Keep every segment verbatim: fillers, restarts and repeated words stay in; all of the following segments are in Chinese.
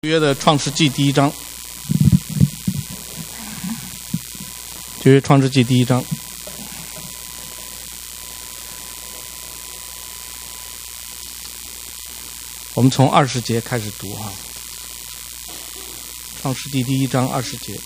约的创世纪第一章，旧约创世纪第一章，我们从二十节开始读啊。创世纪第一章二十节。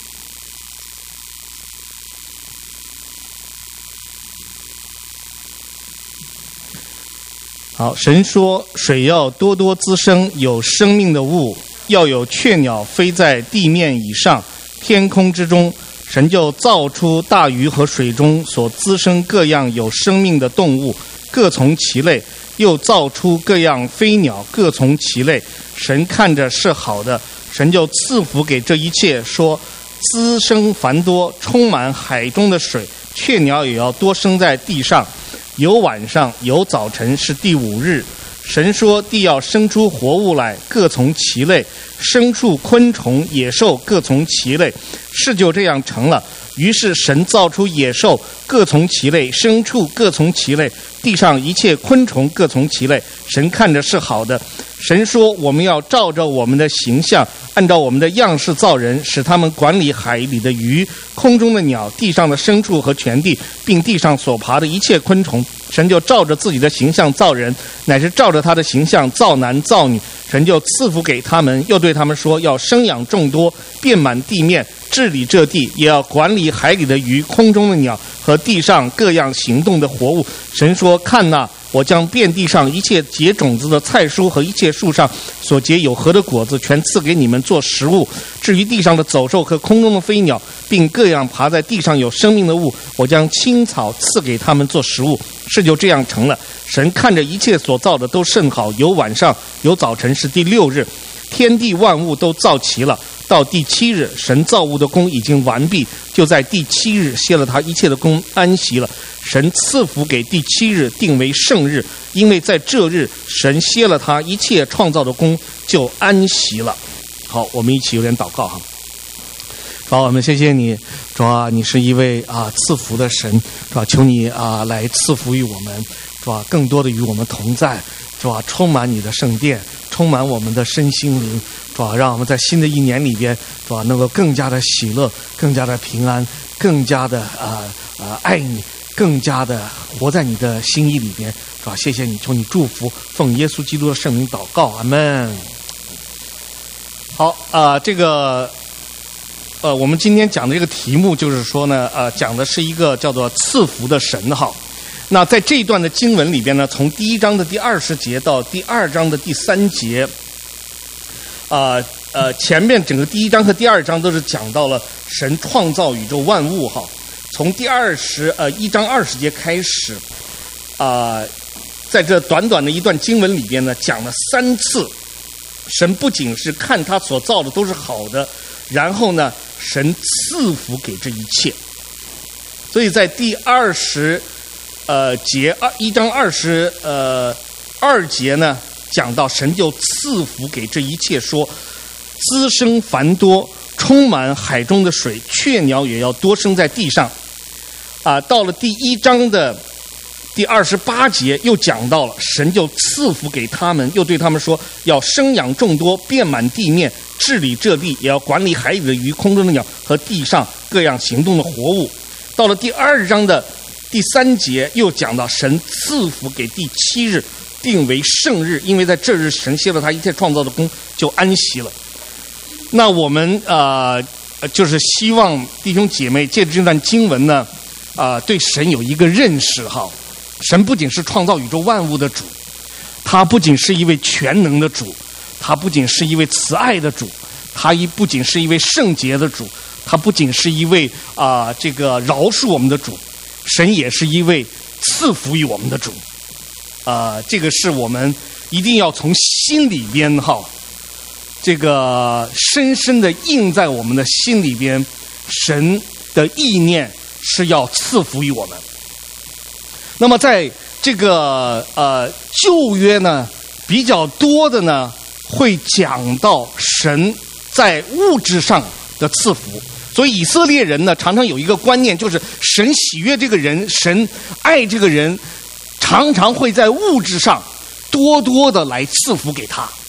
好，神说：水要多多滋生有生命的物，要有雀鸟飞在地面以上，天空之中。神就造出大鱼和水中所滋生各样有生命的动物，各从其类，又造出各样飞鸟，各从其类。神看着是好的，神就赐福给这一切，说：滋生繁多，充满海中的水，雀鸟也要多生在地上。有晚上，有早晨，是第五日。神说：地要生出活物来，各从其类，牲畜、昆虫、野兽各从其类。事就这样成了。于是神造出野兽，各从其类；牲畜各从其类；地上一切昆虫各从其类。神看着是好的。神说：我们要照着我们的形象，按照我们的样式造人，使他们管理海里的鱼、空中的鸟、地上的牲畜和全地，并地上所爬的一切昆虫。神就照着自己的形象造人，乃是照着他的形象造男造女。神就赐福给他们，又对他们说：要生养众多，遍满地面，治理这地，也要管理海里的鱼、空中的鸟和地上各样行动的活物。神说：看哪，我将遍地上一切结种子的菜蔬和一切树上所结有核的果子，全赐给你们做食物。至于地上的走兽和空中的飞鸟，并各样爬在地上有生命的物，我将青草赐给他们做食物。事就这样成了。神看着一切所造的都甚好，有晚上，有早晨，是第六日。天地万物都造齐了。到第七日，神造物的工已经完毕，就在第七日歇了他一切的工，安息了。神赐福给第七日，定为圣日，因为在这日神歇了他一切创造的工，就安息了。好，我们一起有点祷告哈。主啊，我们谢谢你，主啊，你是一位啊赐福的神，主啊，求你啊来赐福于我们，主啊，更多的与我们同在，主啊，充满你的圣殿，充满我们的身心灵，主啊，让我们在新的一年里边，主啊，能够更加的喜乐，更加的平安，更加的啊啊爱你，更加的活在你的心意里边，主啊，谢谢你，求你祝福，奉耶稣基督的圣名祷告，阿们。好啊、呃，这个。呃，我们今天讲的这个题目就是说呢，呃，讲的是一个叫做赐福的神哈。那在这一段的经文里边呢，从第一章的第二十节到第二章的第三节，啊 呃, 呃，前面整个第一章和第二章都是讲到了神创造宇宙万物哈。从第二十呃一章二十节开始，啊、呃，在这短短的一段经文里边呢，讲了三次，神不仅是看他所造的都是好的。然后呢，神赐福给这一切，所以在第二十呃节二一章二十呃二节呢，讲到神就赐福给这一切，说滋生繁多，充满海中的水，雀鸟也要多生在地上。啊，到了第一章的第二十八节又讲到了神就赐福给他们，又对他们说要生养众多，遍满地面，治理这地，也要管理海里的鱼、空中的鸟和地上各样行动的活物。到了第二章的第三节又讲到神赐福给第七日，定为圣日，因为在这日神歇了他一切创造的工，就安息了。那我们呃就是希望弟兄姐妹借着这段经文呢，啊、呃，对神有一个认识哈。神不仅是创造宇宙万物的主，他不仅是一位全能的主，他不仅是一位慈爱的主，他一不仅是一位圣洁的主，他不仅是一位啊、呃、这个饶恕我们的主，神也是一位赐福于我们的主。啊、呃，这个是我们一定要从心里边哈，这个深深的印在我们的心里边，神的意念是要赐福于我们。那么在这个呃旧约呢，比较多的呢会讲到神在物质上的赐福，所以以色列人呢常常有一个观念，就是神喜悦这个人，神爱这个人，常常会在物质上多多的来赐福给他。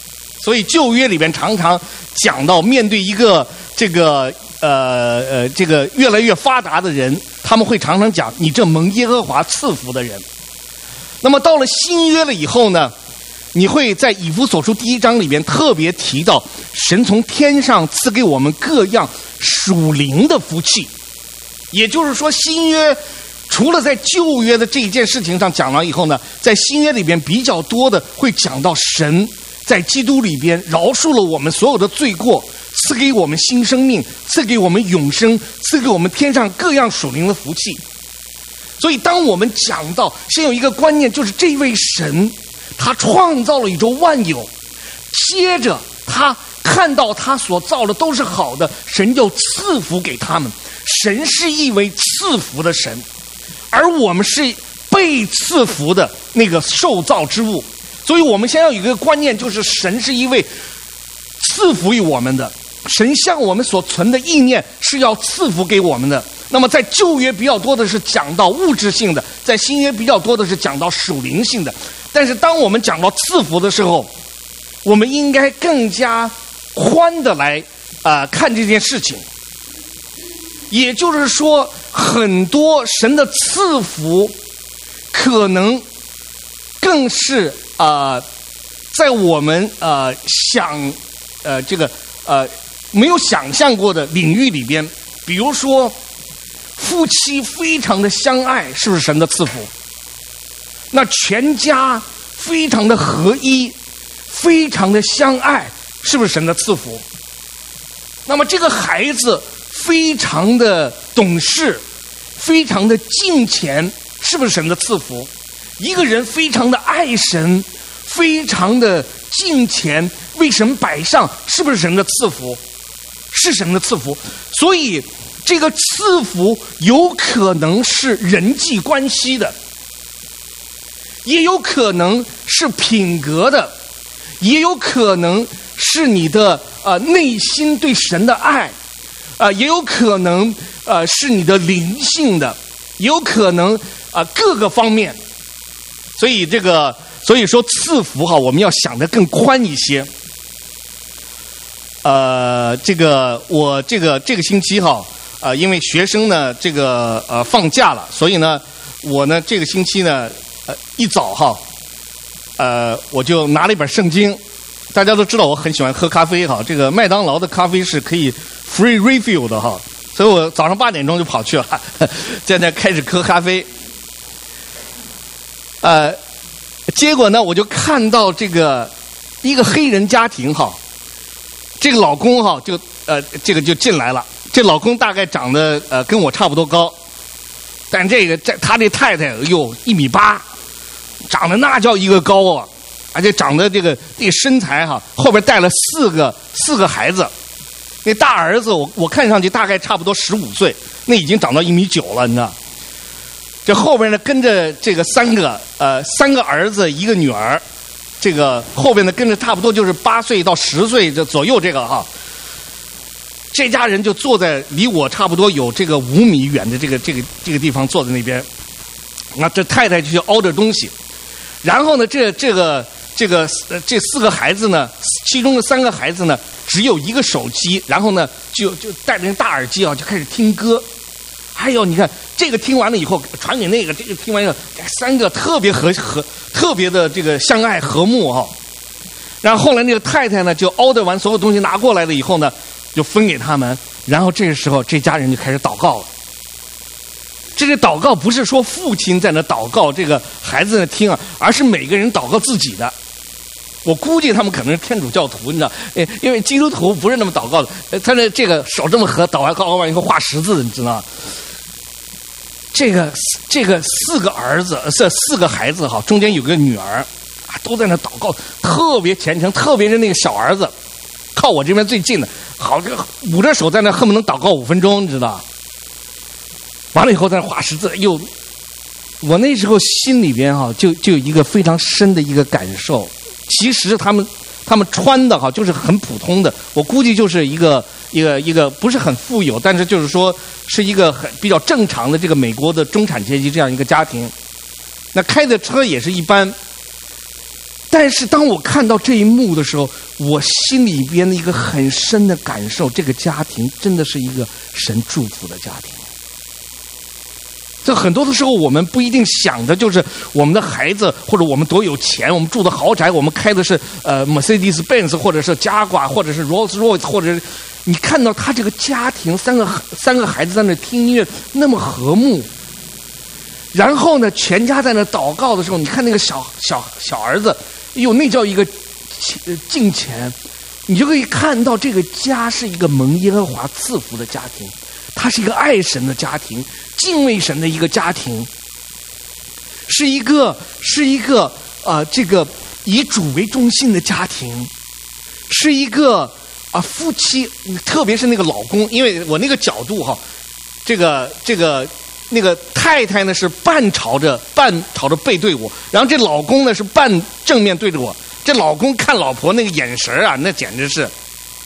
所以旧约里边常常讲到，面对一个这个呃呃这个越来越发达的人，他们会常常讲你这蒙耶和华赐福的人。那么到了新约了以后呢，你会在以弗所书第一章里边特别提到，神从天上赐给我们各样属灵的福气。也就是说，新约除了在旧约的这一件事情上讲了以后呢，在新约里边比较多的会讲到神在基督里边饶恕了我们所有的罪过，赐给我们新生命，赐给我们永生，赐给我们天上各样属灵的福气。所以当我们讲到，先有一个观念，就是这位神他创造了宇宙万有，接着他看到他所造的都是好的，神就赐福给他们。神是一位赐福的神，而我们是被赐福的那个受造之物。所以我们先要有一个观念，就是神是一位赐福于我们的，神向我们所存的意念是要赐福给我们的。那么在旧约比较多的是讲到物质性的，在新约比较多的是讲到属灵性的。但是当我们讲到赐福的时候，我们应该更加宽的来啊、呃、看这件事情。也就是说，很多神的赐福可能更是啊、呃，在我们呃想呃这个呃没有想象过的领域里边，比如说夫妻非常的相爱，是不是神的赐福？那全家非常的合一，非常的相爱，是不是神的赐福？那么这个孩子非常的懂事，非常的敬虔，是不是神的赐福？一个人非常的爱神，非常的敬虔，为神摆上，是不是神的赐福？是神的赐福。所以这个赐福有可能是人际关系的，也有可能是品格的，也有可能是你的呃内心对神的爱，啊、呃，也有可能呃是你的灵性的，也有可能啊、呃、各个方面。所以这个，所以说赐福哈，我们要想得更宽一些。呃，这个我这个这个星期哈，呃，因为学生呢这个呃放假了，所以呢我呢这个星期呢呃一早哈，呃我就拿了一本圣经。大家都知道我很喜欢喝咖啡哈，这个麦当劳的咖啡是可以 free refill 的哈，所以我早上八点钟就跑去了，在那开始喝咖啡。呃，结果呢，我就看到这个一个黑人家庭哈，这个老公哈就呃这个就进来了，这老公大概长得呃跟我差不多高，但这个这他这太太哟一米八，长得那叫一个高啊。而且长得这个这个身材哈，后边带了四个四个孩子，那大儿子我我看上去大概差不多十五岁，那已经长到一米九了，你知道？这后边呢跟着这个三个呃三个儿子一个女儿，这个后边呢跟着差不多就是八岁到十岁这左右这个哈，这家人就坐在离我差不多有这个五米远的这个这个这个地方坐在那边，那这太太就去熬着东西，然后呢这这个。这个呃，这四个孩子呢，其中的三个孩子呢，只有一个手机，然后呢，就就戴着大耳机啊，就开始听歌。还有，你看这个听完了以后，传给那个，这个听完以后，三个特别和和特别的这个相爱和睦哈、哦。然后后来那个太太呢，就 order 完所有东西拿过来了以后呢，就分给他们。然后这个时候，这家人就开始祷告了。这个祷告不是说父亲在那祷告，这个孩子在那听啊，而是每个人祷告自己的。我估计他们可能是天主教徒，你知道，因为基督徒不是那么祷告的。他的这个手这么合，祷完告完以后画十字，你知道吗？这个这个四个儿子，这四个孩子哈，中间有个女儿，啊，都在那祷告，特别虔诚，特别是那个小儿子，靠我这边最近的，好，这捂着手在那恨不能祷告五分钟，你知道。完了以后在那画十字，又，我那时候心里边哈，就就有一个非常深的一个感受。其实他们他们穿的哈就是很普通的，我估计就是一个一个一个不是很富有，但是就是说是一个很比较正常的这个美国的中产阶级这样一个家庭。那开的车也是一般， 但是当我看到这一幕的时候，我心里边的一个很深的感受，这个家庭真的是一个神祝福的家庭。这很多的时候，我们不一定想的就是我们的孩子，或者我们多有钱，我们住的豪宅，我们开的是呃 Mercedes Benz， 或者是加挂，或者是 Rolls Royce， 或者是你看到他这个家庭，三个三个孩子在那听音乐，那么和睦。然后呢，全家在那祷告的时候，你看那个小小小儿子，哎呦，那叫一个敬虔，你就可以看到这个家是一个蒙耶和华赐福的家庭，它是一个爱神的家庭，敬畏神的一个家庭，是一个是一个啊、呃，这个以主为中心的家庭，是一个啊、呃、夫妻，特别是那个老公，因为我那个角度哈，这个这个。那个太太呢是半朝着半朝着背对我，然后这老公呢是半正面对着我。这老公看老婆那个眼神啊，那简直是，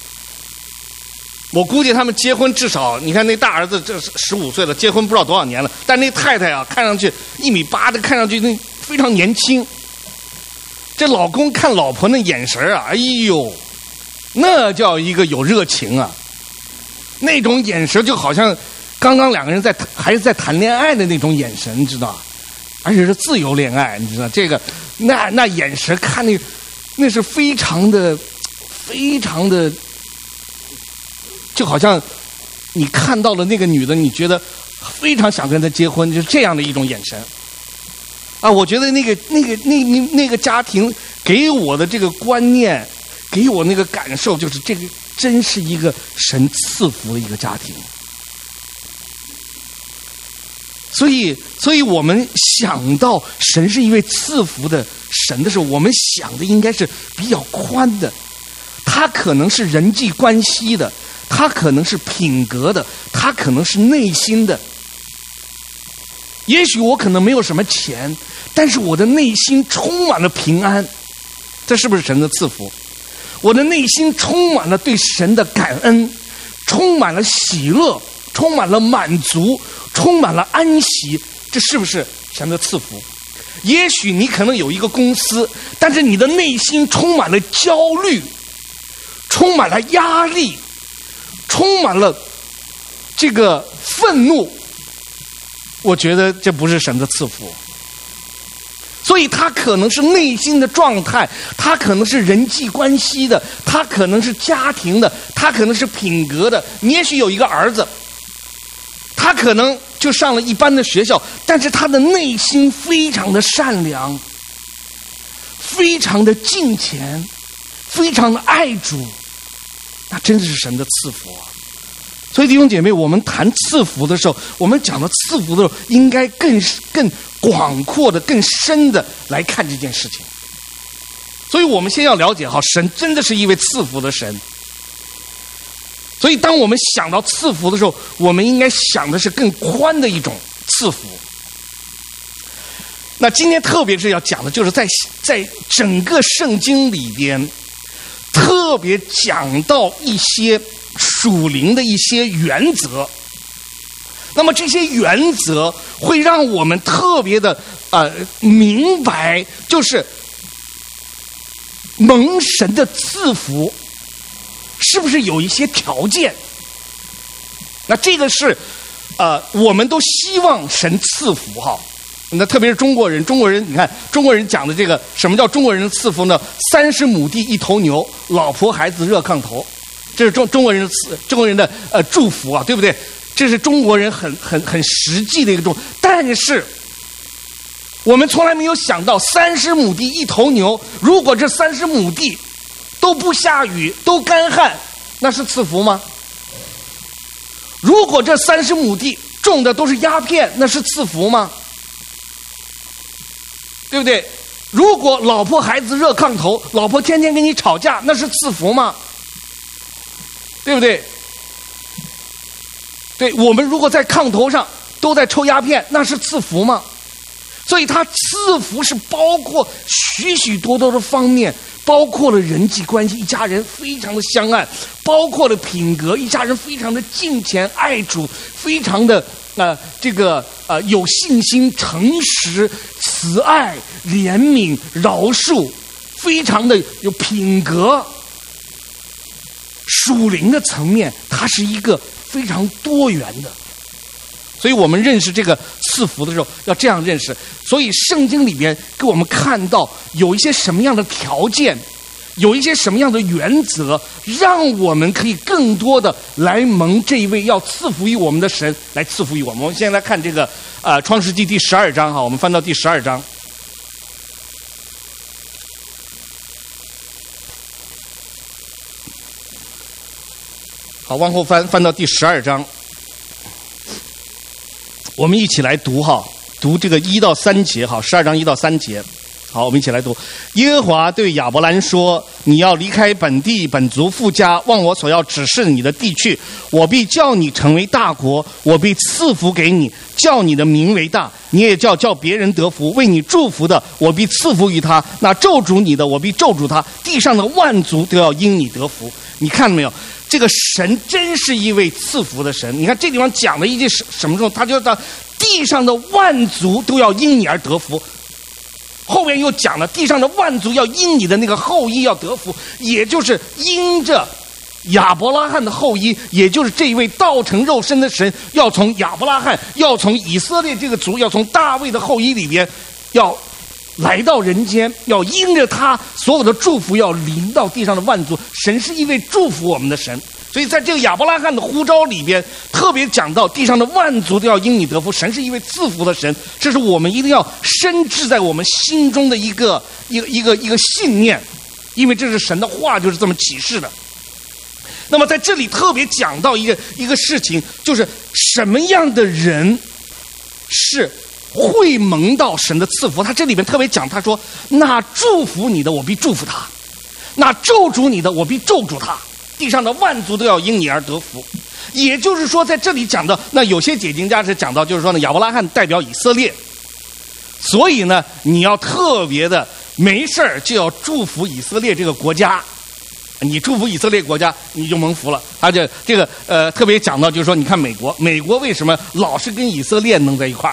我估计他们结婚至少，你看那大儿子这十五岁了，结婚不知道多少年了，但那太太啊，看上去一米八的，看上去那非常年轻。这老公看老婆那眼神啊，哎呦，那叫一个有热情啊，那种眼神就好像。刚刚两个人在还是在谈恋爱的那种眼神，你知道，而且是自由恋爱，你知道这个，那那眼神看那，那是非常的，非常的，就好像你看到了那个女的，你觉得非常想跟她结婚，就是这样的一种眼神。啊，我觉得那个那个那那那个家庭给我的这个观念，给我那个感受，就是这个真是一个神赐福的一个家庭。所以，所以我们想到神是一位赐福的神的时候，我们想的应该是比较宽的。他可能是人际关系的，他可能是品格的，他可能是内心的。也许我可能没有什么钱，但是我的内心充满了平安，这是不是神的赐福？我的内心充满了对神的感恩，充满了喜乐，充满了满足，充满了安息，这是不是神的赐福？也许你可能有一个公司，但是你的内心充满了焦虑，充满了压力，充满了这个愤怒，我觉得这不是神的赐福。所以他可能是内心的状态，他可能是人际关系的，他可能是家庭的，他可能是品格的。你也许有一个儿子，他可能就上了一般的学校，但是他的内心非常的善良，非常的敬虔，非常的爱主，那真的是神的赐福啊！所以弟兄姐妹，我们谈赐福的时候，我们讲到赐福的时候，应该更更广阔的、更深的来看这件事情。所以我们先要了解哈，神真的是一位赐福的神。所以当我们想到赐福的时候，我们应该想的是更宽的一种赐福。那今天特别是要讲的就是在在整个圣经里边，特别讲到一些属灵的一些原则。那么这些原则会让我们特别的呃明白，就是蒙神的赐福是不是有一些条件？那这个是呃我们都希望神赐福哈。那特别是中国人，中国人你看中国人讲的这个什么叫中国人的赐福呢？三十亩地一头牛，老婆孩子热炕头，这是中中国人的赐中国人的呃祝福啊，对不对？这是中国人很很很实际的一个祝福。但是我们从来没有想到，三十亩地一头牛，如果这三十亩地都不下雨，都干旱，那是赐福吗？如果这三十亩地种的都是鸦片，那是赐福吗？对不对？如果老婆孩子热炕头，老婆天天跟你吵架，那是赐福吗？对不对？对，我们如果在炕头上都在抽鸦片，那是赐福吗？所以它赐福是包括许许多多的方面，包括了人际关系，一家人非常的相爱，包括了品格，一家人非常的敬虔爱主，非常的呃这个呃有信心、诚实、慈爱、怜悯、饶恕， 非常的有品格。属灵的层面，它是一个非常多元的。所以我们认识这个赐福的时候，要这样认识。所以圣经里边给我们看到有一些什么样的条件，有一些什么样的原则，让我们可以更多的来蒙这一位要赐福于我们的神来赐福于我们。我们现在来看这个呃创世纪第十二章哈，我们翻到第十二章。好，往后翻，翻到第十二章，我们一起来读哈，读这个一到三节哈，十二章一到三节。好，我们一起来读。耶和华对亚伯兰说：“你要离开本地、本族、父家，往我所要指示你的地去。我必叫你成为大国，我必赐福给你，叫你的名为大。你也叫叫别人得福。为你祝福的，我必赐福于他；那咒诅你的，我必咒诅他。地上的万族都要因你得福。”你看到没有？这个神真是一位赐福的神。你看这地方讲了一件什什么时候？他就到地上的万族都要因你而得福。后面又讲了地上的万族要因你的那个后裔要得福，也就是因着亚伯拉罕的后裔，也就是这一位道成肉身的神，要从亚伯拉罕，要从以色列这个族，要从大卫的后裔里边，要来到人间，要因着他所有的祝福要临到地上的万族。神是一位祝福我们的神，所以在这个亚伯拉罕的呼召里边，特别讲到地上的万族都要因你得福。神是一位赐福的神，这是我们一定要深植在我们心中的一个一个一个一个信念，因为这是神的话，就是这么启示的。那么在这里特别讲到一个一个事情，就是什么样的人是会蒙到神的赐福。他这里面特别讲，他说：“那祝福你的，我必祝福他；那咒诅你的，我必咒诅他。地上的万族都要因你而得福。”也就是说，在这里讲到，那有些解经家是讲到，就是说呢，亚伯拉罕代表以色列，所以呢，你要特别的没事儿就要祝福以色列这个国家。你祝福以色列国家，你就蒙福了。而且这个呃，特别讲到，就是说，你看美国，美国为什么老是跟以色列弄在一块儿？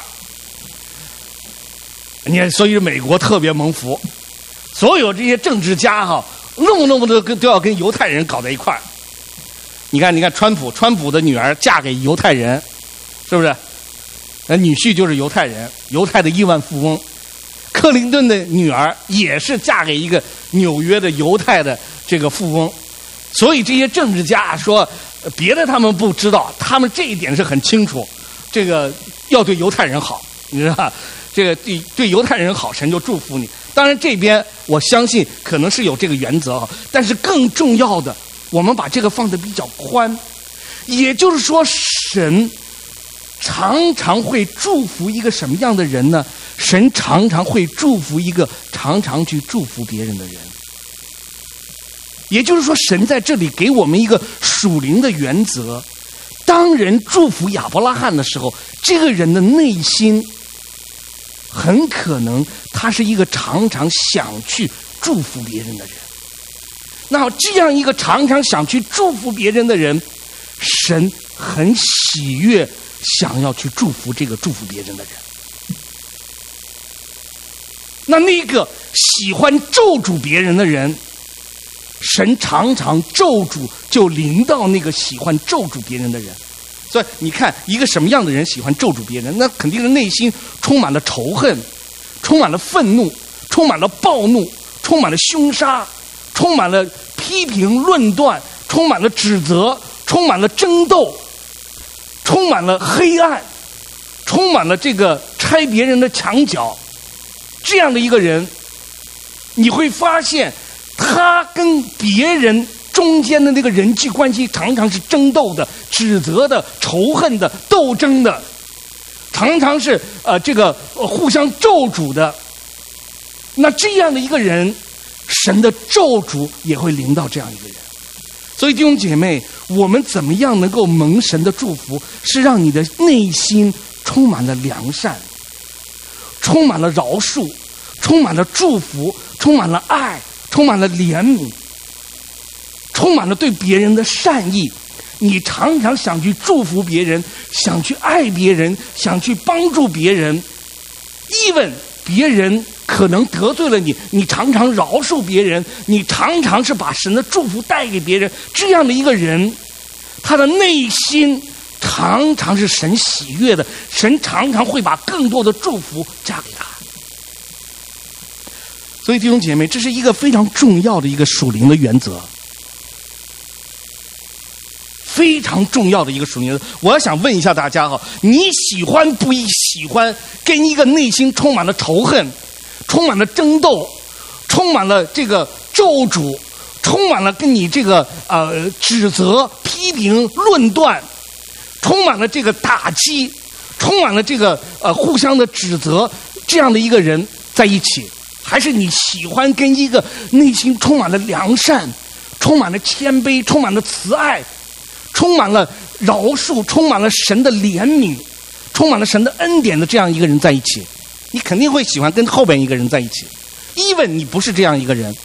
你看，所以美国特别蒙福，所有这些政治家哈，弄不弄不都跟都要跟犹太人搞在一块儿。你看，你看，川普，川普的女儿嫁给犹太人，是不是？那女婿就是犹太人，犹太的亿万富翁。克林顿的女儿也是嫁给一个纽约的犹太的这个富翁。所以这些政治家说，别的他们不知道，他们这一点是很清楚，这个要对犹太人好，你知道吧？这个对对犹太人好，神就祝福你。当然这边我相信可能是有这个原则啊，但是更重要的，我们把这个放得比较宽，也就是说，神常常会祝福一个什么样的人呢？神常常会祝福一个常常去祝福别人的人。也就是说，神在这里给我们一个属灵的原则：当人祝福亚伯拉罕的时候，这个人的内心很可能他是一个常常想去祝福别人的人。那这样一个常常想去祝福别人的人，神很喜悦想要去祝福这个祝福别人的人。那那个喜欢咒诅别人的人，神常常咒诅就临到那个喜欢咒诅别人的人。所以你看，一个什么样的人喜欢咒诅别人？那肯定是内心充满了仇恨，充满了愤怒，充满了暴怒，充满了凶杀，充满了批评论断，充满了指责，充满了争斗，充满了黑暗，充满了这个拆别人的墙角。这样的一个人，你会发现他跟别人中间的那个人际关系常常是争斗的、指责的、仇恨的、斗争的，常常是呃这个、呃、互相咒诅的。那这样的一个人，神的咒诅也会临到这样一个人。所以弟兄姐妹，我们怎么样能够蒙神的祝福？是让你的内心充满了良善，充满了饶恕，充满了祝福，充满了爱，充满了怜悯，充满了对别人的善意。你常常想去祝福别人，想去爱别人，想去帮助别人，even别人可能得罪了你，你常常饶恕别人，你常常是把神的祝福带给别人，这样的一个人，他的内心常常是神喜悦的，神常常会把更多的祝福加给他。所以弟兄姐妹，这是一个非常重要的一个属灵的原则，非常重要的一个属灵原则。我要想问一下大家哈，你喜欢不喜欢跟一个内心充满了仇恨、充满了争斗、充满了这个咒诅、充满了跟你这个呃指责、批评、论断，充满了这个打击，充满了这个呃互相的指责，这样的一个人在一起？还是你喜欢跟一个内心充满了良善、充满了谦卑、充满了慈爱、充满了饶恕、充满了神的怜悯、充满了神的恩典的这样一个人在一起？你肯定会喜欢跟后边一个人在一起。even你不是这样一个人，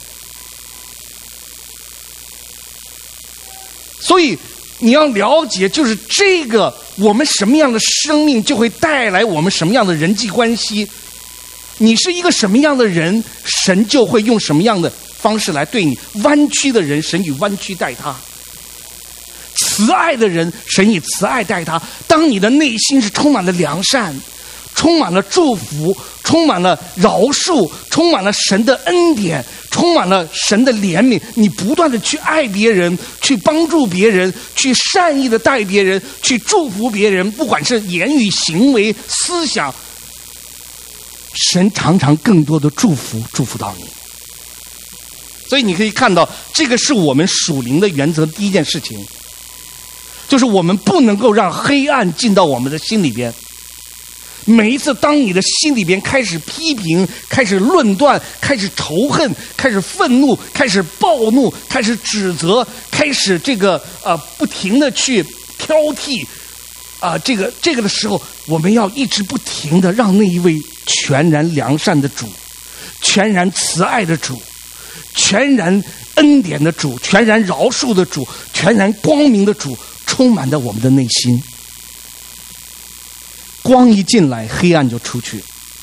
所以你要了解，就是这个我们什么样的生命就会带来我们什么样的人际关系。你是一个什么样的人，神就会用什么样的方式来对你。弯曲的人，神以弯曲待他；慈爱的人，神以慈爱待他。当你的内心是充满了良善，充满了祝福，充满了饶恕，充满了神的恩典，充满了神的怜悯，你不断的去爱别人，去帮助别人，去善意的待别人，去祝福别人，不管是言语、行为、思想，神常常更多的祝福祝福到你。所以你可以看到，这个是我们属灵的原则。第一件事情就是我们不能够让黑暗进到我们的心里边。每一次当你的心里边开始批评、开始论断、开始仇恨、开始愤怒、开始暴怒、开始指责、开始这个呃不停的去挑剔啊、呃，这个这个的时候，我们要一直不停的让那一位全然良善的主、全然慈爱的主、全然恩典的主、全然饶恕的主、全然光明的主充满在我们的内心。光一进来，黑暗就出去。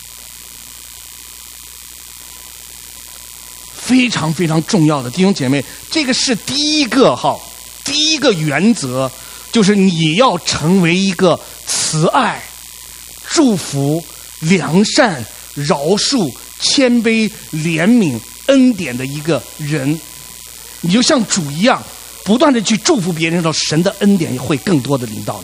非常非常重要的弟兄姐妹，这个是第一个哈，第一个原则，就是你要成为一个慈爱、祝福、良善、饶恕、谦卑、怜悯、恩典的一个人。你就像主一样，不断的去祝福别人，到神的恩典也会更多的临到你。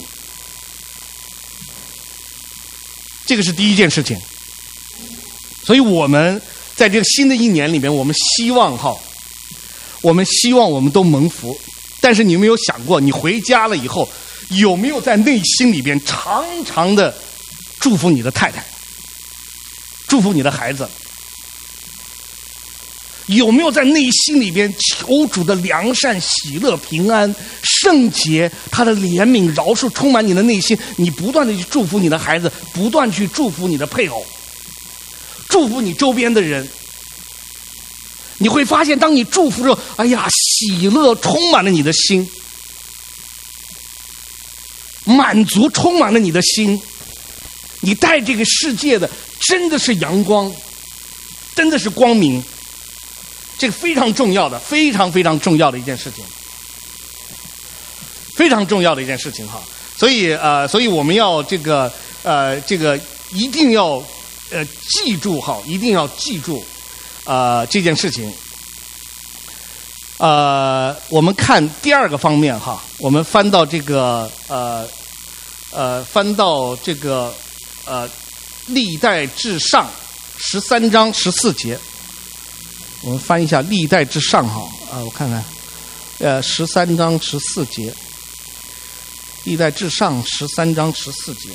这个是第一件事情。所以我们在这个新的一年里面，我们希望哈，我们希望我们都蒙福。但是你有没有想过，你回家了以后，有没有在内心里边常常的祝福你的太太，祝福你的孩子？有没有在内心里边求主的良善、喜乐、平安、圣洁，他的怜悯、饶恕充满你的内心？你不断的去祝福你的孩子，不断去祝福你的配偶，祝福你周边的人。你会发现，当你祝福着，哎呀，喜乐充满了你的心，满足充满了你的心，你带这个世界的真的是阳光，真的是光明。这个非常重要的，非常非常重要的一件事情，非常重要的一件事情哈。所以呃，所以我们要这个呃，这个一定要呃记住哈，一定要记住呃这件事情。呃，我们看第二个方面哈，我们翻到这个呃呃，翻到这个呃历代志上十三章十四节。我们翻一下历代之上哈，啊，我看看，呃，十三章十四节，历代之上十三章十四节，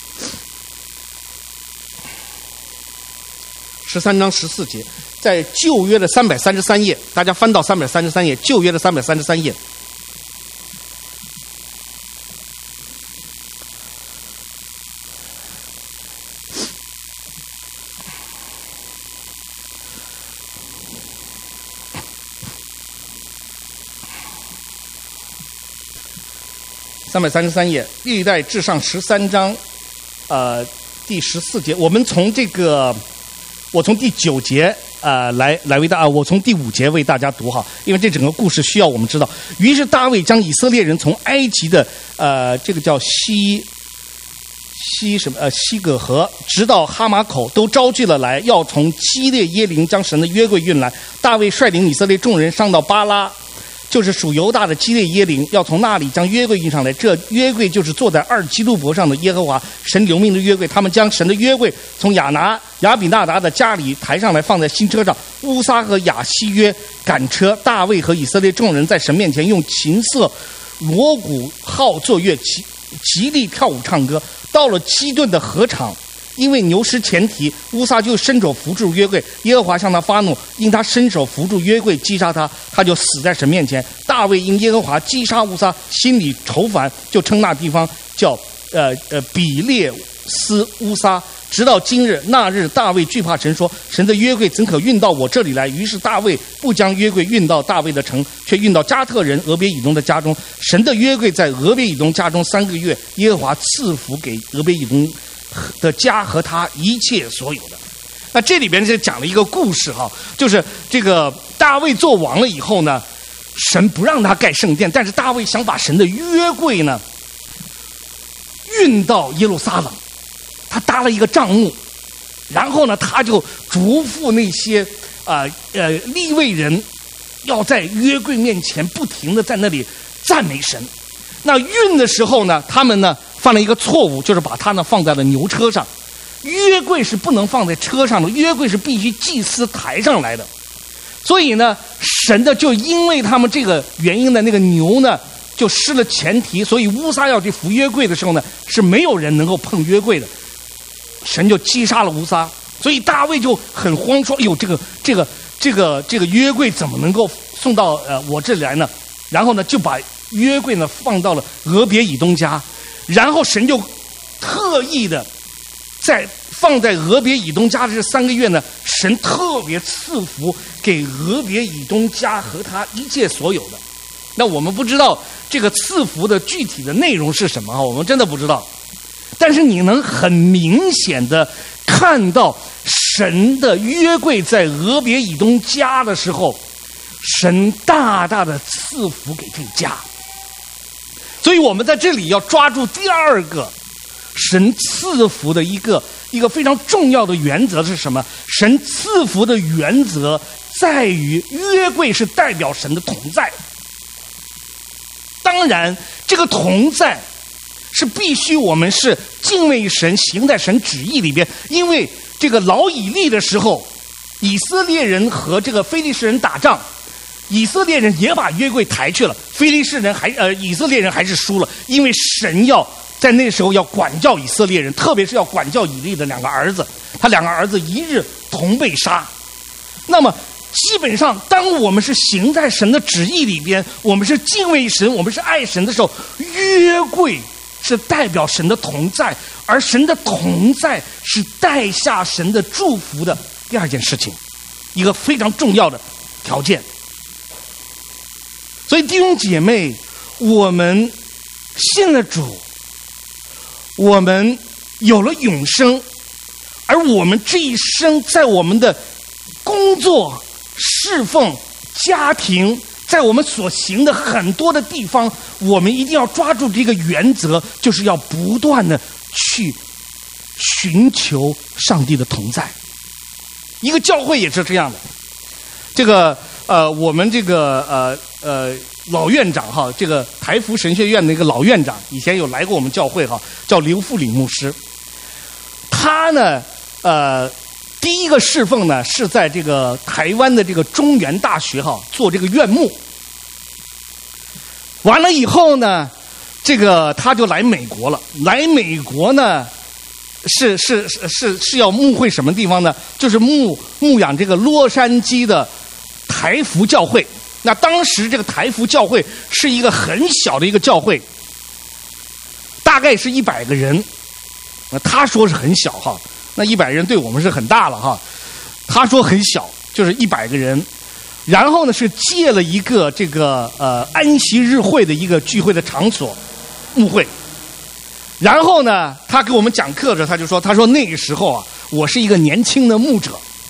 十三章十四节，在旧约的三百三十三页，大家翻到三百三十三页，旧约的三百三十三页。三百三十三页，历代志上十三章，呃，第十四节。我们从这个我从第九节呃来来为大，我从第五节为大家读哈，因为这整个故事需要我们知道。于是大卫将以色列人从埃及的呃这个叫西西什么呃西葛河，直到哈马口都招聚了来，要从基列耶琳将神的约柜运来。大卫率领以色列众人上到巴拉，就是属犹大的基列耶琳，要从那里将约柜运上来。这约柜就是坐在二基路伯上的耶和华神留命的约柜。他们将神的约柜从亚拿亚比纳达的家里抬上来，放在新车上。乌撒和亚西约赶车，大卫和以色列众人在神面前用琴瑟、锣鼓、号作乐，极极力跳舞唱歌。到了基顿的河场，因为牛失前蹄，乌撒就伸手扶住约柜，耶和华向他发怒，因他伸手扶住约柜击杀他，他就死在神面前。大卫因耶和华击杀乌撒，心里愁烦，就称那地方叫呃呃比列斯乌撒。直到今日，那日大卫惧怕神，说：神的约柜怎可运到我这里来？于是大卫不将约柜运到大卫的城，却运到加特人俄别以东的家中。神的约柜在俄别以东家中三个月，耶和华赐福给俄别以东的家和他一切所有的。那这里边就讲了一个故事哈，就是这个大卫做王了以后呢，神不让他盖圣殿，但是大卫想把神的约柜呢运到耶路撒冷。他搭了一个帐幕，然后呢，他就嘱咐那些呃呃利未人，要在约柜面前不停的在那里赞美神。那运的时候呢，他们呢犯了一个错误，就是把它呢放在了牛车上。约柜是不能放在车上的，约柜是必须祭司抬上来的。所以呢，神的就因为他们这个原因的那个牛呢就失了前蹄，所以乌撒要去扶约柜的时候呢，是没有人能够碰约柜的。神就击杀了乌撒，所以大卫就很慌，说：“哎呦，这个这个这个这个约柜怎么能够送到呃我这里来呢？”然后呢，就把约柜呢放到了俄别以东家，然后神就特意的在放在俄别以东家的这三个月呢，神特别赐福给俄别以东家和他一切所有的。那我们不知道这个赐福的具体的内容是什么啊？我们真的不知道。但是你能很明显的看到神的约柜在俄别以东家的时候，神大大的赐福给这家。所以我们在这里要抓住第二个神赐福的一个一个非常重要的原则是什么？神赐福的原则在于约柜是代表神的同在。当然这个同在是必须我们是敬畏神，行在神旨意里边。因为这个老以利的时候，以色列人和这个非利士人打仗，以色列人也把约柜抬去了，非利士人还呃以色列人还是输了。因为神要在那时候要管教以色列人，特别是要管教以利的两个儿子，他两个儿子一日同被杀。那么基本上当我们是行在神的旨意里边，我们是敬畏神，我们是爱神的时候，约柜是代表神的同在，而神的同在是带下神的祝福的第二件事情，一个非常重要的条件。所以弟兄姐妹，我们信了主，我们有了永生，而我们这一生在我们的工作、侍奉、家庭，在我们所行的很多的地方，我们一定要抓住这个原则，就是要不断的去寻求上帝的同在。一个教会也是这样的。这个呃，我们这个呃呃老院长哈，这个台福神学院的一个老院长，以前有来过我们教会哈，叫刘富礼牧师。他呢，呃。第一个侍奉呢，是在这个台湾的这个中原大学哈做这个院牧。完了以后呢，这个他就来美国了。来美国呢，是是是是是要牧会什么地方呢？就是牧牧养这个洛杉矶的台福教会。那当时这个台福教会是一个很小的一个教会，大概是一百个人。那他说是很小哈。那一百人对我们是很大了哈，他说很小，就是一百个人。然后呢，是借了一个这个呃安息日会的一个聚会的场所，牧会。然后呢，他给我们讲课的时候，他就说，他说那个时候啊，我是一个年轻的牧者，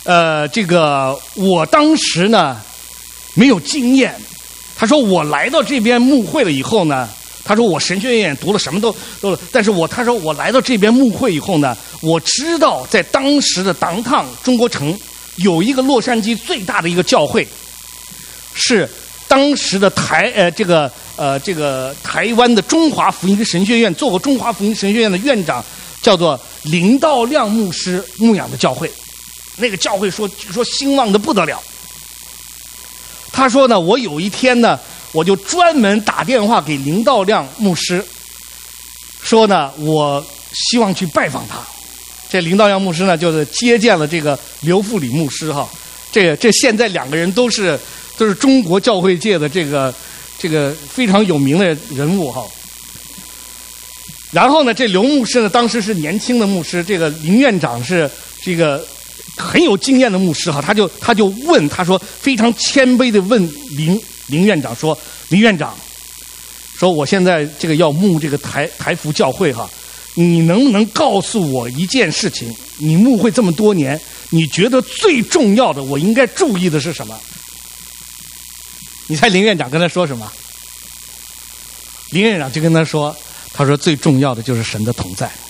呃，这个我当时呢没有经验。他说我来到这边牧会了以后呢，他说我神学院读了什么都都了，但是我他说我来到这边牧会以后呢，我知道在当时的当趟中国城有一个洛杉矶最大的一个教会，是当时的台呃这个呃这个台湾的中华福音神学院做过中华福音神学院的院长，叫做林道亮牧师牧养的教会。那个教会说据说兴旺的不得了。他说呢，我有一天呢，我就专门打电话给林道亮牧师，说呢，我希望去拜访他。这林道亮牧师呢，就是接见了这个刘富里牧师哈。这个这现在两个人都是都是中国教会界的这个这个非常有名的人物哈。然后呢，这刘牧师呢，当时是年轻的牧师，这个林院长是这个很有经验的牧师哈，他就他就问他说，非常谦卑的问林林院长说，林院长说，我现在这个要牧这个台台福教会哈，你能不能告诉我一件事情？你牧会这么多年，你觉得最重要的我应该注意的是什么？你猜林院长跟他说什么？林院长就跟他说，他说最重要的就是神的同在。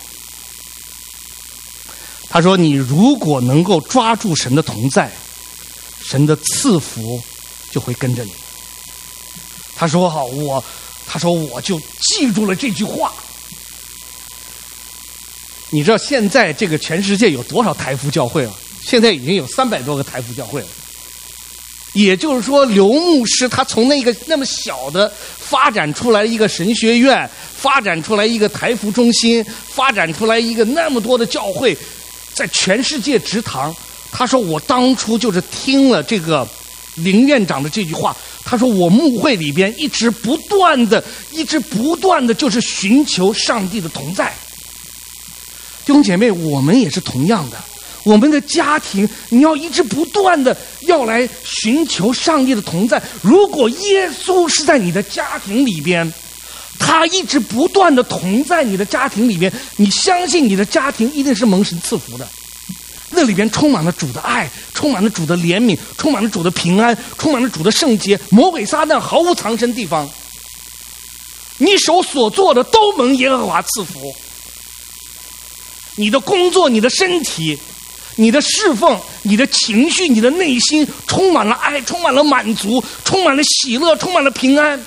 他说你如果能够抓住神的同在，神的赐福就会跟着你。他说好，我他说我就记住了这句话。你知道现在这个全世界有多少台福教会了？现在已经有三百多个台福教会了。也就是说，刘牧师他从那个那么小的发展出来一个神学院，发展出来一个台福中心，发展出来一个那么多的教会，在全世界直堂。他说我当初就是听了这个林院长的这句话，他说我牧会里边一直不断的一直不断的就是寻求上帝的同在。弟兄姐妹，我们也是同样的，我们的家庭你要一直不断的要来寻求上帝的同在。如果耶稣是在你的家庭里边，他一直不断的同在你的家庭里边，你相信你的家庭一定是蒙神赐福的。那里边充满了主的爱，充满了主的怜悯，充满了主的平安，充满了主的圣洁，魔鬼撒旦毫无藏身地方。你手所做的都蒙耶和华赐福，你的工作，你的身体，你的侍奉，你的情绪，你的内心充满了爱，充满了满足，充满了喜乐，充满了平安，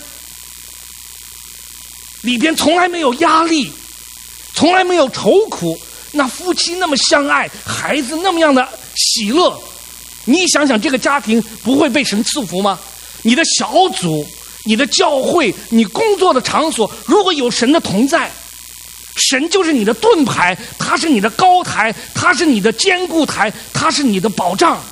里边从来没有压力，从来没有愁苦。那夫妻那么相爱，孩子那么样的喜乐，你想想这个家庭不会被神赐福吗？你的小组，你的教会，你工作的场所，如果有神的同在，神就是你的盾牌，他是你的高台，他是你的坚固台，他是你的保障。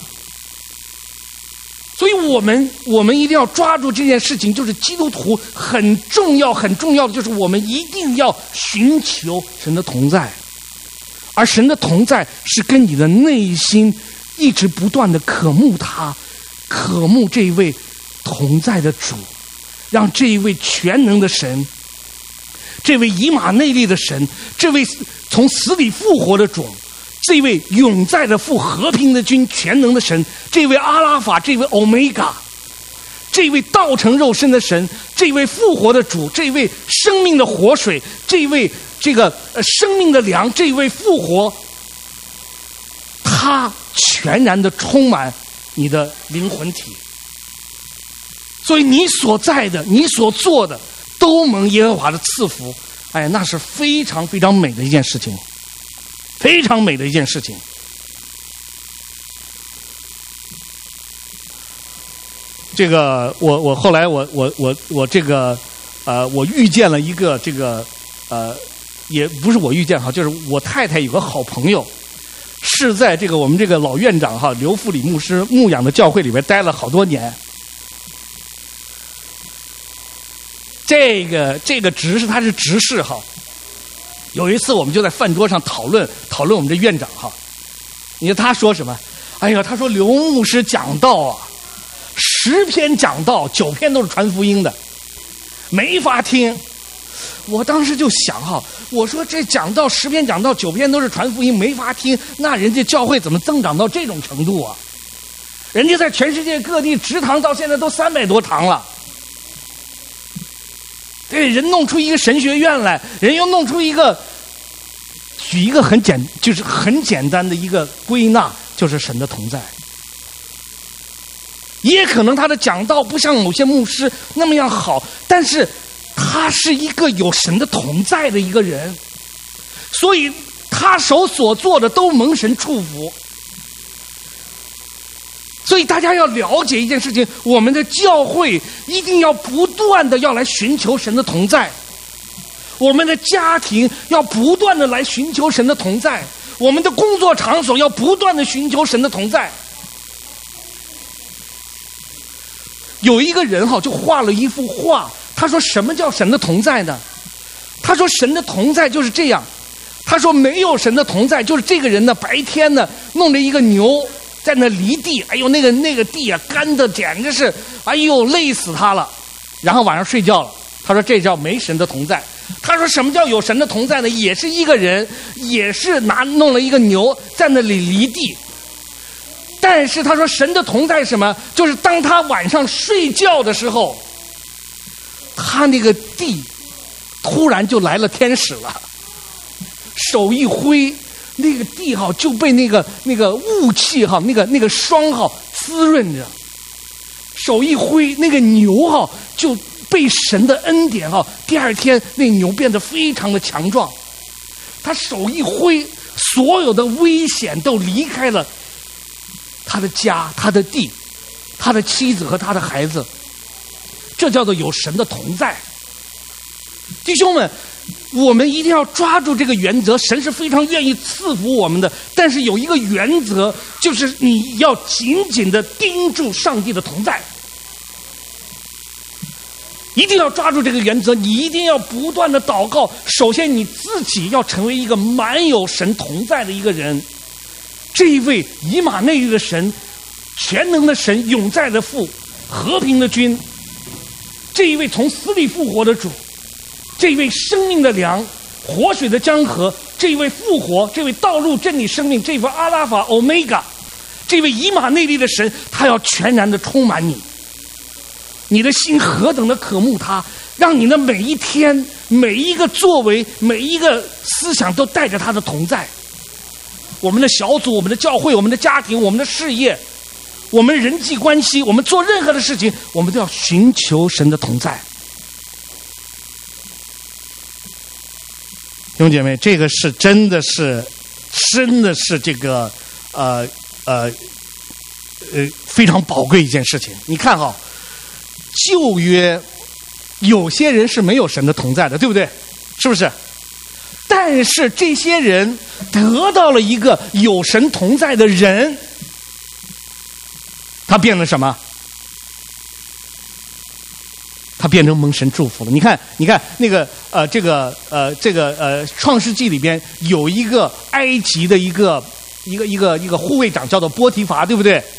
所以我们我们一定要抓住这件事情，就是基督徒很重要很重要的，就是我们一定要寻求神的同在。而神的同在是跟你的内心一直不断的渴慕他，渴慕这一位同在的主，让这一位全能的神，这位以马内利的神，这位从死里复活的主，这位永在的父，和平的君，全能的神，这位阿拉法，这位欧米伽，这位道成肉身的神，这位复活的主，这位生命的活水，这位这个呃生命的粮，这位复活，他全然的充满你的灵魂体。所以你所在的，你所做的，都蒙耶和华的赐福。哎，那是非常非常美的一件事情，非常美的一件事情。这个，我我后来我我我我这个，呃，我遇见了一个这个，呃，也不是我遇见哈，就是我太太有个好朋友，是在这个我们这个老院长哈刘富里牧师牧养的教会里边待了好多年。这个这个执事他是执事哈，有一次我们就在饭桌上讨论讨论我们这院长哈，你说他说什么？哎呀，他说刘牧师讲道啊，十篇讲道九篇都是传福音的，没法听。 我当时就想哈，我说这讲道十篇讲道九篇都是传福音，没法听，那人家教会怎么增长到这种程度啊？人家在全世界各地植堂到现在都三百多堂了。对，人弄出一个神学院来，人又弄出一个，举一个很简，就是很简单的一个归纳，就是神的同在。也可能他的讲道不像某些牧师那么样好，但是他是一个有神的同在的一个人，所以他手所做的都蒙神祝福。所以大家要了解一件事情，我们的教会一定要不断的要来寻求神的同在，我们的家庭要不断的来寻求神的同在，我们的工作场所要不断的寻求神的同在。有一个人哈，就画了一幅画，他说什么叫神的同在呢？他说神的同在就是这样，他说没有神的同在，就是这个人呢白天呢弄着一个牛在那犁地，哎呦那个那个地啊干的简直是，哎呦累死他了，然后晚上睡觉了。他说这叫没神的同在。他说什么叫有神的同在呢？也是一个人，也是拿弄了一个牛在那里犁地。但是他说神的同在是什么？就是当他晚上睡觉的时候，他那个地突然就来了天使了，手一挥，那个地哈就被那个那个雾气哈那个那个霜哈滋润着，手一挥，那个牛哈就被神的恩典哈，第二天那牛变得非常的强壮。他手一挥，所有的危险都离开了他的家，他的地，他的妻子和他的孩子。这叫做有神的同在。弟兄们，我们一定要抓住这个原则，神是非常愿意赐福我们的，但是有一个原则，就是你要紧紧的盯住上帝的同在，一定要抓住这个原则，你一定要不断的祷告。首先你自己要成为一个满有神同在的一个人。这一位以马内利的神，全能的神，永在的父，和平的君，这一位从死里复活的主，这一位生命的粮，活水的江河，这一位复活，这位道路真理生命，这位阿拉法欧米伽，这位以马内利的神，他要全然的充满你。你的心何等的渴慕他，让你的每一天每一个作为每一个思想都带着他的同在。我们的小组，我们的教会，我们的家庭，我们的事业，我们人际关系，我们做任何的事情，我们都要寻求神的同在。 弟兄姐妹，这个是真的是真的是这个呃呃呃非常宝贵一件事情。你看哈，旧约有些人是没有神的同在的，对不对？是不是？但是这些人得到了一个有神同在的人，他变成什么？他变成蒙神祝福了。你看，你看那个呃，这个呃，这个呃，《创世纪》里边有一个埃及的一个一个一个一个护卫长，叫做波提乏，对不对？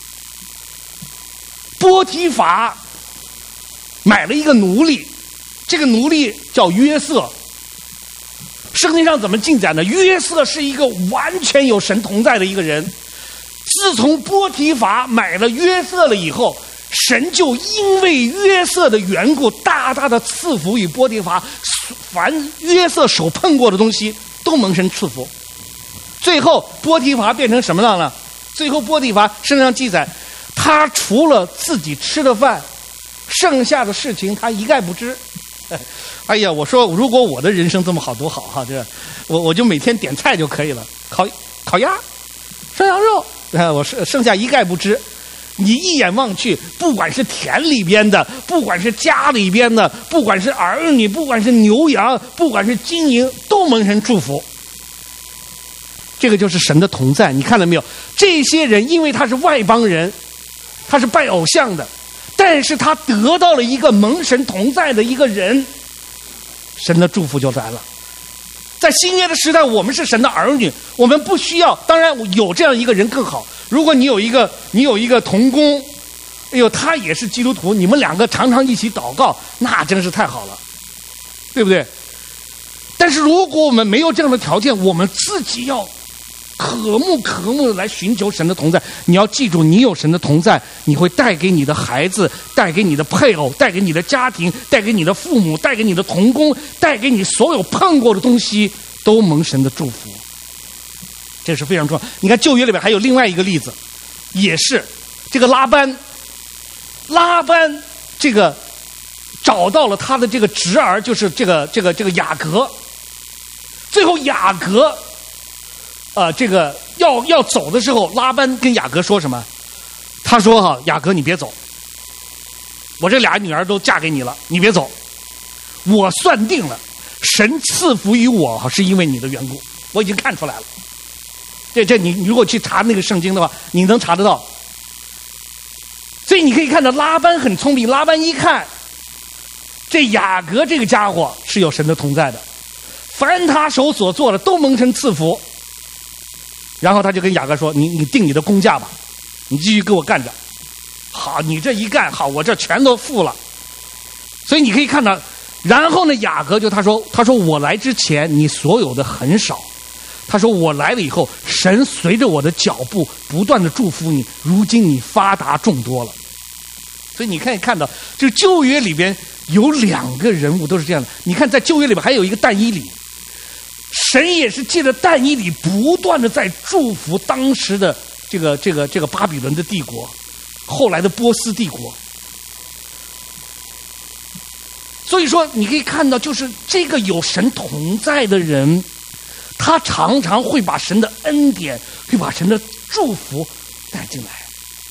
波提乏买了一个奴隶，这个奴隶叫约瑟。圣经上怎么记载呢？约瑟是一个完全有神同在的一个人。自从波提乏买了约瑟了以后，神就因为约瑟的缘故，大大的赐福与波提乏，凡约瑟手碰过的东西都蒙神赐福。最后波提乏变成什么样了？最后波提乏圣经上记载，他除了自己吃的饭，剩下的事情他一概不知。哎呀，我说如果我的人生这么好多好哈，这我我就每天点菜就可以了，烤烤鸭、涮羊肉，啊，我剩剩下一概不知。你一眼望去，不管是田里边的，不管是家里边的，不管是儿女，不管是牛羊，不管是金银，都蒙神祝福。这个就是神的同在，你看到没有？这些人因为他是外邦人，他是拜偶像的，但是他得到了一个蒙神同在的一个人，神的祝福就来了。在新约的时代，我们是神的儿女，我们不需要，当然有这样一个人更好。如果你有一个你有一个同工，哎呦，他也是基督徒，你们两个常常一起祷告，那真是太好了，对不对？ 但是如果我们没有这样的条件，我们自己要渴慕渴慕的来寻求神的同在。你要记住，你有神的同在，你会带给你的孩子，带给你的配偶，带给你的家庭，带给你的父母，带给你的同工，带给你所有碰过的东西，都蒙神的祝福。这是非常重要。你看旧约里边还有另外一个例子，也是这个拉班，拉班这个找到了他的这个侄儿，就是这个这个这个雅各。最后雅各，呃，这个要要走的时候，拉班跟雅各说什么？他说：“哈，雅各你别走，我这俩女儿都嫁给你了，你别走。我算定了，神赐福于我是因为你的缘故，我已经看出来了。这这你如果去查那个圣经的话，你能查得到。所以你可以看到拉班很聪明，拉班一看，这雅各这个家伙是有神的同在的。”凡他手所做的都蒙神赐福，然后他就跟雅各说：“你你定你的工价吧，你继续给我干着。好，你这一干好，我这全都付了。”所以你可以看到，然后呢，雅各就他说：“他说我来之前，你所有的很少。他说我来了以后，神随着我的脚步不断的祝福你，如今你发达众多了。”所以你可以看到，就是旧约里边有两个人物都是这样的。你看，在旧约里边还有一个但以理。神也是借着但以理不断的在祝福当时的这个这个这个巴比伦的帝国，后来的波斯帝国。所以说你可以看到，就是这个有神同在的人，他常常会把神的恩典，会把神的祝福带进来。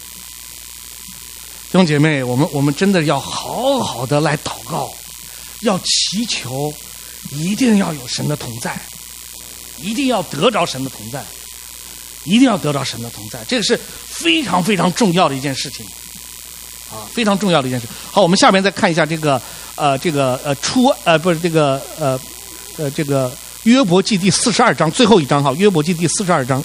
弟兄姐妹，我们我们真的要好好的来祷告，要祈求，一定要有神的同在，一定要得着神的同在，一定要得着神的同在，这个是非常非常重要的一件事情啊，非常重要的一件事。好，我们下面再看一下这个呃这个呃出呃不是这个呃呃这个约伯记第四十二章最后一章哈，约伯记第四十二章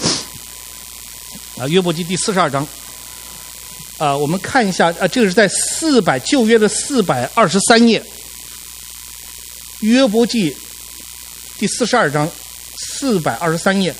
啊，约伯记第四十二章。啊、呃，我们看一下，啊、呃，这个是在四百旧约的四百二十三页，约伯记第四十二章四百二十三页。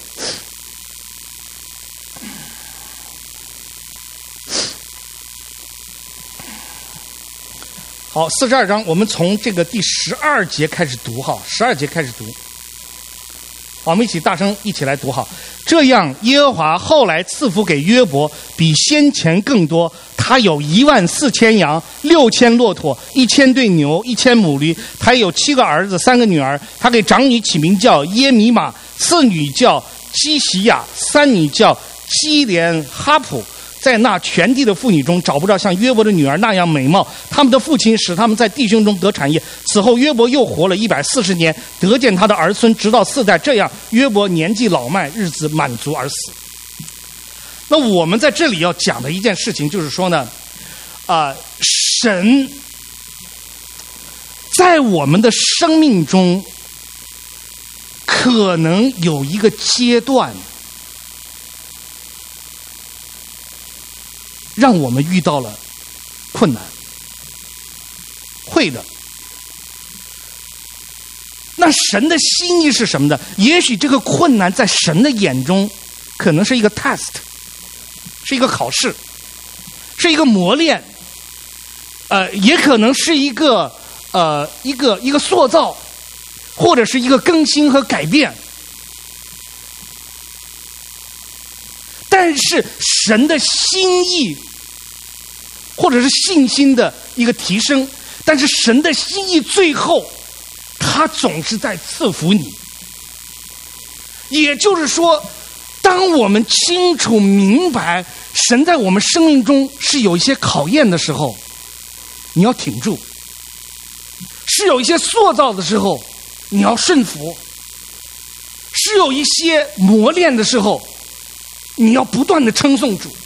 好，四十二章，我们从这个第十二节开始读哈，十二节开始读。好，我们一起大声一起来读哈。这样，耶和华后来赐福给约伯，比先前更多。他有一万四千羊，六千骆驼，一千对牛，一千母驴。他有七个儿子，三个女儿。他给长女起名叫耶米玛，次女叫基西亚，三女叫基连哈普。在那全地的妇女中，找不到像约伯的女儿那样美貌。他们的父亲使他们在弟兄中得产业。此后，约伯又活了一百四十年，得见他的儿孙，直到四代。这样，约伯年纪老迈，日子满足而死。那我们在这里要讲的一件事情，就是说呢，啊、呃，神在我们的生命中，可能有一个阶段，让我们遇到了困难，会的。那神的心意是什么呢？也许这个困难在神的眼中，可能是一个 test， 是一个考试，是一个磨练，呃，也可能是一个呃一个一个塑造，或者是一个更新和改变。但是神的心意，或者是信心的一个提升，但是神的心意最后，他总是在赐福你。也就是说，当我们清楚明白神在我们生命中是有一些考验的时候，你要挺住；是有一些塑造的时候，你要顺服；是有一些磨练的时候，你要不断的称颂主。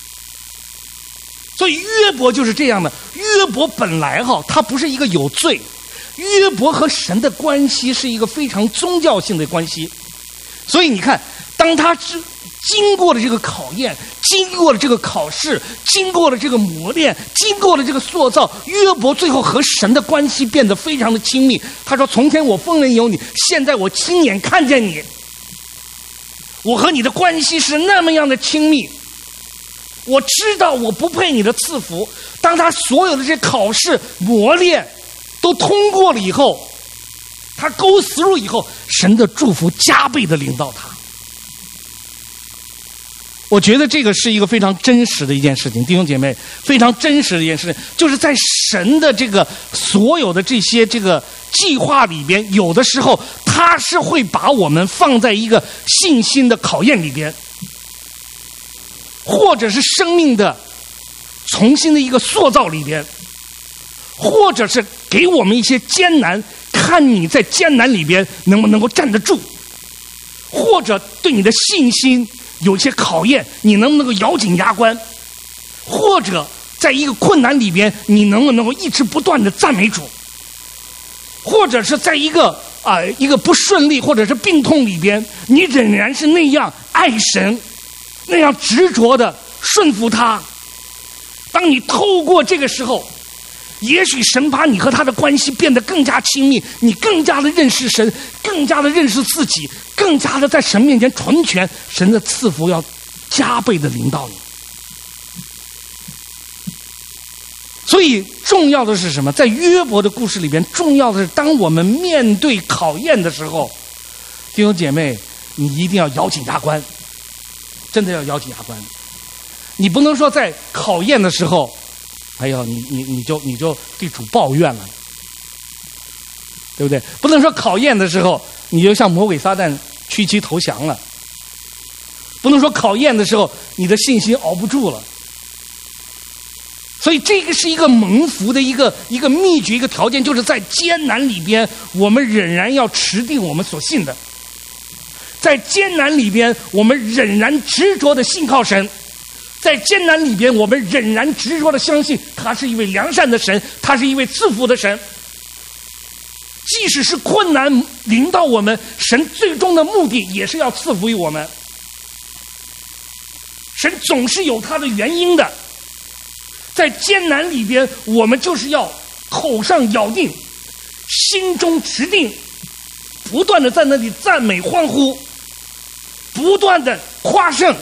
所以约伯就是这样的。约伯本来哈，他不是一个有罪，约伯和神的关系是一个非常宗教性的关系。所以你看，当他经过了这个考验，经过了这个考试，经过了这个磨练，经过了这个塑造，约伯最后和神的关系变得非常的亲密。他说：从前我封人有你，现在我亲眼看见你，我和你的关系是那么样的亲密。我知道我不配你的赐福。当他所有的这些考试磨练都通过了以后，他 go through 以后，神的祝福加倍的临到他。我觉得这个是一个非常真实的一件事情，弟兄姐妹，非常真实的一件事情，就是在神的这个所有的这些这个计划里边，有的时候他是会把我们放在一个信心的考验里边，或者是生命的重新的一个塑造里边，或者是给我们一些艰难，看你在艰难里边能不能够站得住，或者对你的信心有些考验，你能不能够咬紧牙关，或者在一个困难里边，你能不能够一直不断的赞美主，或者是在一个啊、呃、一个不顺利或者是病痛里边，你仍然是那样爱神，那样执着的顺服他。当你透过这个时候，也许神把你和他的关系变得更加亲密，你更加的认识神，更加的认识自己，更加的在神面前纯全，神的赐福要加倍的临到你。所以重要的是什么？在约伯的故事里边，重要的是当我们面对考验的时候，弟兄姐妹，你一定要咬紧牙关，真的要咬紧牙关。你不能说在考验的时候，哎呦，你你你就你就对主抱怨了，对不对？不能说考验的时候你就向魔鬼撒旦屈膝投降了，不能说考验的时候你的信心熬不住了。所以这个是一个蒙福的一个一个秘诀，一个条件，就是在艰难里边，我们仍然要持定我们所信的；在艰难里边，我们仍然执着的信靠神。在艰难里边，我们仍然执着的相信他是一位良善的神，他是一位赐福的神。即使是困难临到我们，神最终的目的也是要赐福于我们。神总是有他的原因的。在艰难里边，我们就是要口上咬定，心中持定，不断的在那里赞美欢呼，不断的夸胜。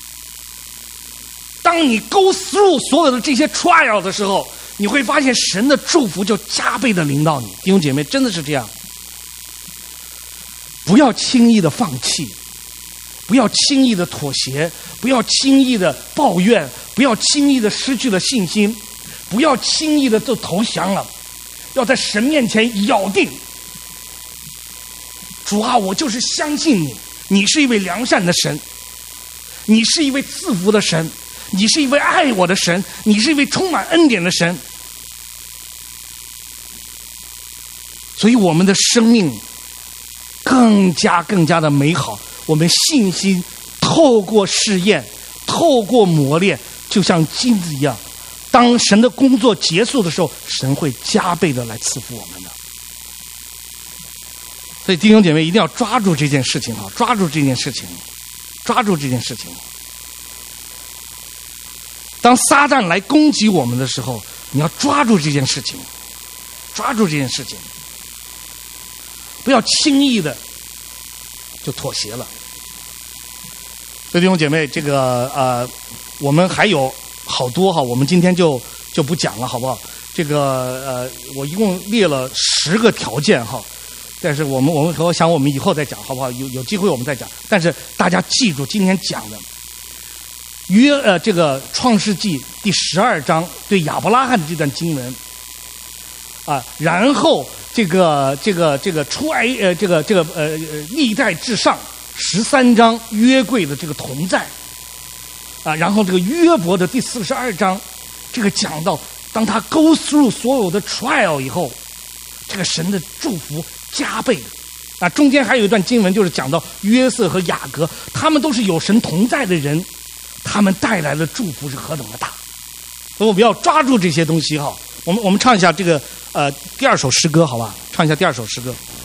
当你 go through 所有的这些 trial 的时候，你会发现神的祝福就加倍的临到你。弟兄姐妹，真的是这样。不要轻易的放弃，不要轻易的妥协，不要轻易的抱怨，不要轻易的失去了信心，不要轻易的就投降了，要在神面前咬定，主啊，我就是相信你，你是一位良善的神，你是一位赐福的神，你是一位爱我的神，你是一位充满恩典的神。所以我们的生命更加更加的美好，我们信心透过试验，透过磨练，就像金子一样，当神的工作结束的时候，神会加倍的来赐福我们的。所以弟兄姐妹一定要抓住这件事情啊，抓住这件事情，抓住这件事情。当撒旦来攻击我们的时候，你要抓住这件事情，抓住这件事情，不要轻易的就妥协了。所以弟兄姐妹，这个呃，我们还有好多哈，我们今天就就不讲了，好不好？这个呃，我一共列了十个条件哈，但是我们我们我想我们以后再讲，好不好？有有机会我们再讲。但是大家记住今天讲的约呃这个创世纪第十二章对亚伯拉罕的这段经文啊，然后这个这个这个出埃呃这个这个呃历代至上十三章约柜的这个同在啊，然后这个约伯的第四十二章，这个讲到当他 go through 所有的 trial 以后，这个神的祝福加倍啊。中间还有一段经文，就是讲到约瑟和雅各，他们都是有神同在的人，他们带来的祝福是何等的大。所以我们要抓住这些东西哈。我们我们唱一下这个呃第二首诗歌，好吧？唱一下第二首诗歌。